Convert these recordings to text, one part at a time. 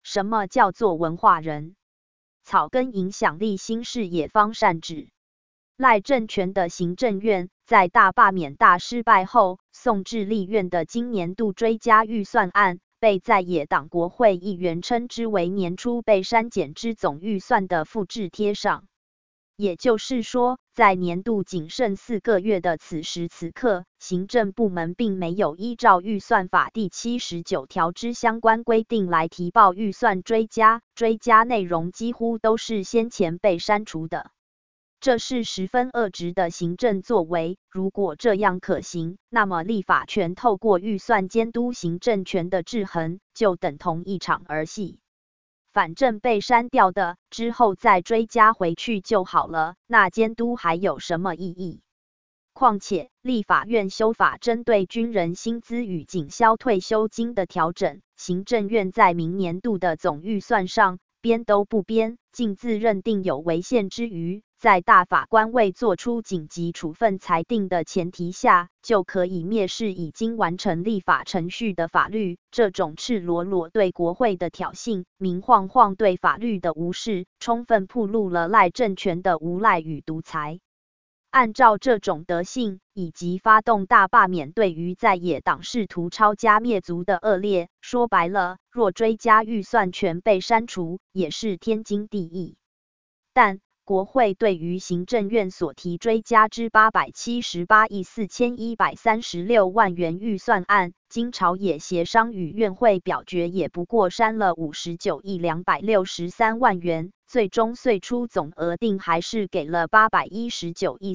什么叫做文化人？草根影响力新视野方善指。赖政权的行政院在大罢免大失败后，送至立院的今年度追加预算案，被在野党国会议员称之为年初被删减之总预算的复制贴上。也就是说，在年度仅剩4个月的此时此刻，行政部门并没有依照预算法第79条之相关规定来提报预算追加，追加内容几乎都是先前被删除的。这是十分恶质的行政作为，如果这样可行，那么立法权透过预算监督行政权的制衡，就等同一场儿戏。反正被删掉的，之后再追加回去就好了，那监督还有什么意义？况且，立法院修法针对军人薪资与警消退休金的调整，行政院在明年度的总预算上，编都不编，竟自认定有违宪之余，在大法官未做出紧急处分裁定的前提下，就可以蔑视已经完成立法程序的法律，这种赤裸裸对国会的挑衅，明晃晃对法律的无视，充分暴露了赖政权的无赖与独裁。按照这种德性，以及发动大罢免对于在野党试图抄家灭族的恶劣，说白了，若追加预算全被删除，也是天经地义。但国会对于行政院所提追加之878亿4136万元预算案，经朝野协商与院会表决，也不过删了59亿263万元，最终岁出总额定还是给了819亿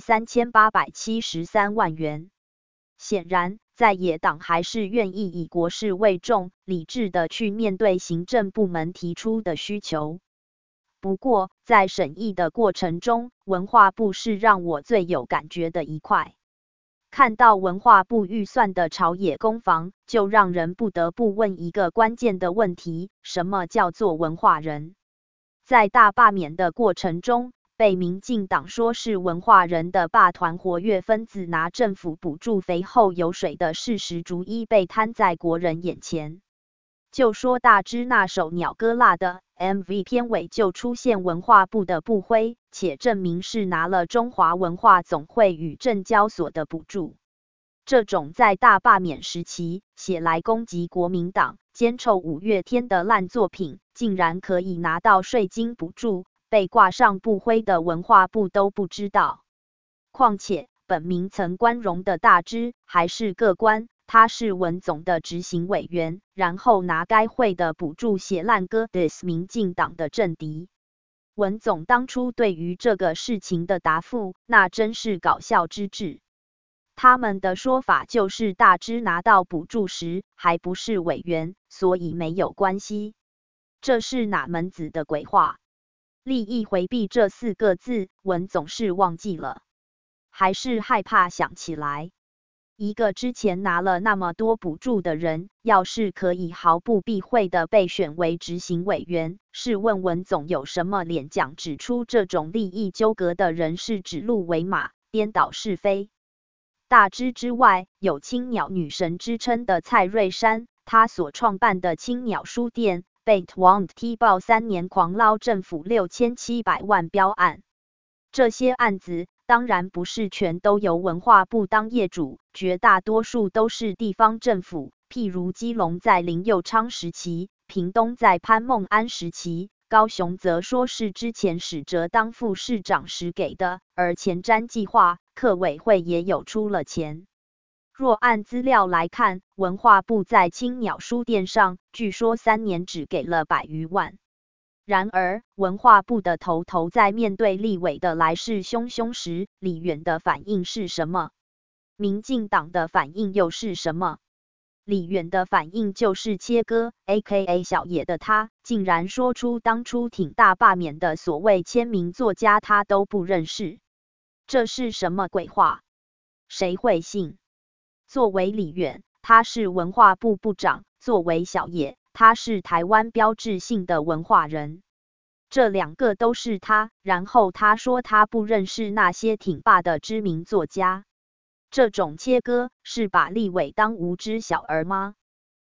3873万元。显然，在野党还是愿意以国事为重，理智的去面对行政部门提出的需求。不过，在审议的过程中，文化部是让我最有感觉的一块。看到文化部预算的朝野攻防，就让人不得不问一个关键的问题：什么叫做文化人？在大罢免的过程中，被民进党说是文化人的罢团活跃分子拿政府补助肥厚油水的事实逐一被摊在国人眼前。就说大支那首鸟歌辣的 MV 片尾就出现文化部的部徽，且证明是拿了中华文化总会与证交所的补助。这种在大罢免时期写来攻击国民党、奸臭五月天的烂作品，竟然可以拿到税金补助，被挂上部徽的文化部都不知道。况且本名曾关荣的大支还是个官，他是文总的执行委员，然后拿该会的补助写烂歌 diss 民进党的政敌。文总当初对于这个事情的答复，那真是搞笑之至。他们的说法就是大支拿到补助时还不是委员，所以没有关系。这是哪门子的鬼话？利益回避这4个字，文总是忘记了，还是害怕想起来？一个之前拿了那么多补助的人，要是可以毫不避讳的被选为执行委员，试问文总有什么脸讲指出这种利益纠葛的人是指鹿为马、颠倒是非？大支之外，有青鸟女神之称的蔡瑞珊，她所创办的青鸟书店被 TWANT 踢爆3年狂捞政府6700万标案。这些案子当然不是全都由文化部当业主，绝大多数都是地方政府，譬如基隆在林右昌时期，屏东在潘孟安时期，高雄则说是之前史哲当副市长时给的，而前瞻计划客委会也有出了钱。若按资料来看，文化部在青鸟书店上，据说3年只给了100余万。然而，文化部的头在面对立委的来势汹汹时，李远的反应是什么？民进党的反应又是什么？李远的反应就是切割 ，AKA 小野的他，竟然说出当初挺大罢免的所谓签名作家他都不认识。这是什么鬼话？谁会信？作为李远，他是文化部部长；作为小野，他是台湾标志性的文化人。这2个都是他，然后他说他不认识那些挺罢的知名作家。这种切割是把立委当无知小儿吗？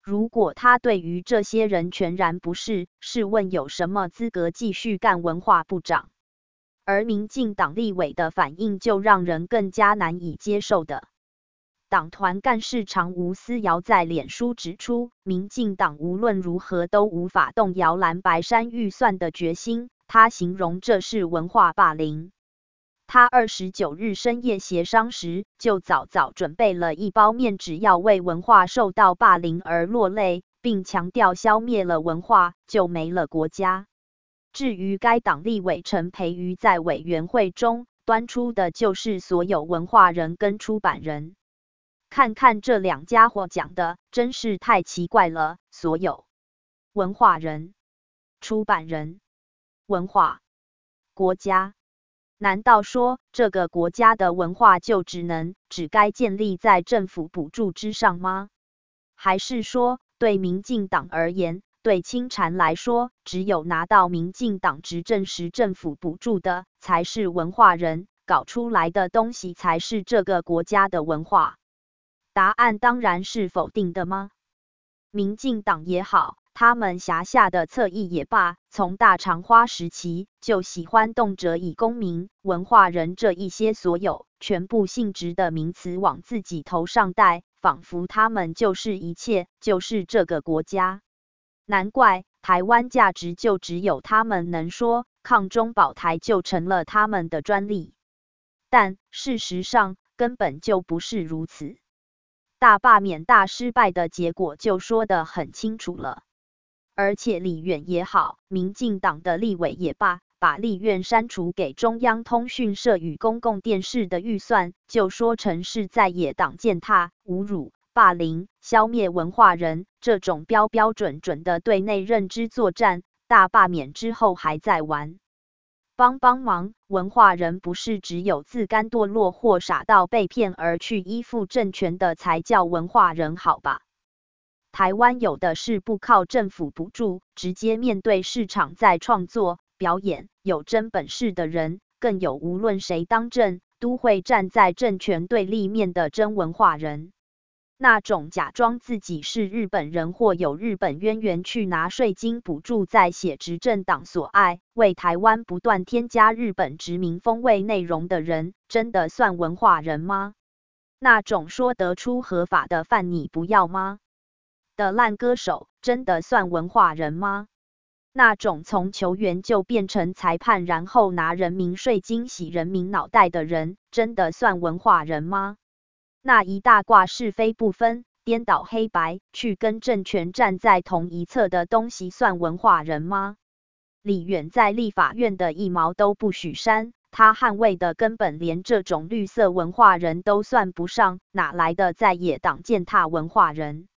如果他对于这些人全然不是，试问有什么资格继续干文化部长？而民进党立委的反应就让人更加难以接受的。党团干事长吴思瑶在脸书指出，民进党无论如何都无法动摇蓝白山预算的决心，他形容这是文化霸凌。他29日深夜协商时，就早准备了一包面纸，要为文化受到霸凌而落泪，并强调消灭了文化，就没了国家。至于该党立委陈培瑜在委员会中端出的就是所有文化人跟出版人。看看这两家伙讲的，真是太奇怪了，所有文化人、出版人、文化国家。难道说这个国家的文化就只该建立在政府补助之上吗？还是说对民进党而言，对清禅来说，只有拿到民进党执政时政府补助的才是文化人，搞出来的东西才是这个国家的文化？答案当然是否定的吗？民进党也好，他们辖下的侧翼也罢，从大长花时期就喜欢动辄以公民、文化人这一些所有全部性质的名词往自己头上戴，仿佛他们就是一切，就是这个国家。难怪台湾价值就只有他们能说，抗中保台就成了他们的专利。但事实上根本就不是如此。大罢免大失败的结果就说得很清楚了。而且立院也好，民进党的立委也罢，把立院删除给中央通讯社与公共电视的预算，就说成是在野党践踏、侮辱、霸凌、消灭文化人，这种标准的对内认知作战，大罢免之后还在玩。帮忙，文化人不是只有自甘堕落或傻到被骗而去依附政权的才叫文化人好吧？台湾有的是不靠政府补助，直接面对市场在创作、表演，有真本事的人，更有无论谁当政，都会站在政权对立面的真文化人。那种假装自己是日本人或有日本渊源去拿税金补助在写执政党所爱，为台湾不断添加日本殖民风味内容的人，真的算文化人吗？那种说得出合法的饭你不要吗？的烂歌手，真的算文化人吗？那种从球员就变成裁判，然后拿人民税金洗人民脑袋的人，真的算文化人吗？那一大挂是非不分、颠倒黑白，去跟政权站在同一侧的东西算文化人吗？李远在立法院的一毛都不许删，他捍卫的根本连这种绿色文化人都算不上，哪来的在野党践踏文化人？